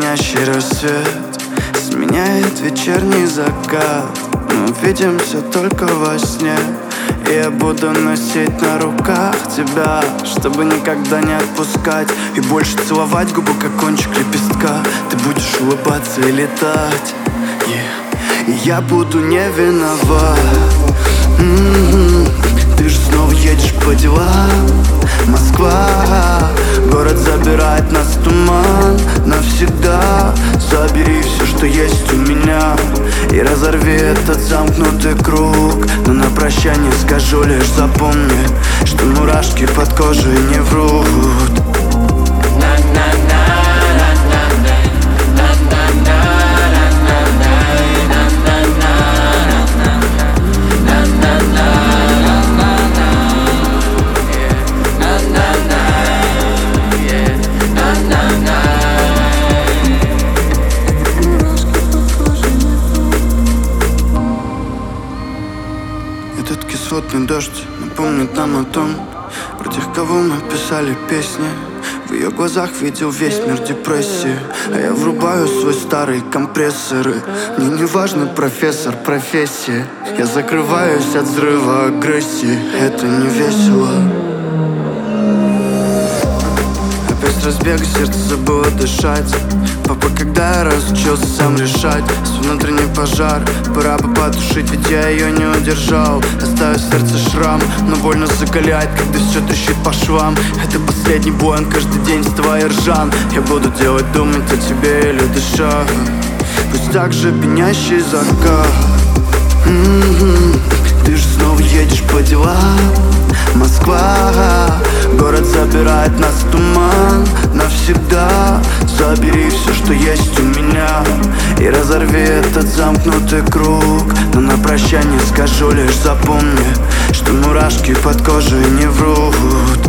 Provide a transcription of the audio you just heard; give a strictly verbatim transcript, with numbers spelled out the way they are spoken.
пьянящий рассвет сменяет вечерний закат. Мы увидимся только во сне, и я буду носить на руках тебя, чтобы никогда не отпускать и больше целовать губы, как кончик лепестка. Ты будешь улыбаться и летать, yeah. И я буду не виноват. м-м-м. Ты же снова едешь по делам. Москва, город забирает нас в туман навсегда. Забери все, что есть у меня, и разорви этот замкнутый круг. Но на прощание скажу лишь: запомни, что мурашки под кожей не врут. Этот кислотный дождь напомнит нам о том, про тех, кого мы писали песни. В ее глазах видел весь мир депрессии, а я врубаю свой старый компрессор. И мне не важно, профессор, профессия. Я закрываюсь от взрыва агрессии. Это не весело. Опять с разбега сердце забыло дышать. Папа, когда я разучился сам решать свой внутренний пожар, пора бы потушить, ведь я ее не удержал. Оставив в сердце шрам, но больно закаляет, когда все трещит по швам. Это последний бой, он каждый день с твоей ржан. Я буду делать, думать о тебе или дыша. Пусть так же пьянящий закат. м-м-м. Ты же снова едешь по делам. Москва, город забирает нас в туман навсегда. Забери все, что есть у меня, и разорви этот замкнутый круг. Но на прощание скажу лишь: запомни, что мурашки под кожей не врут.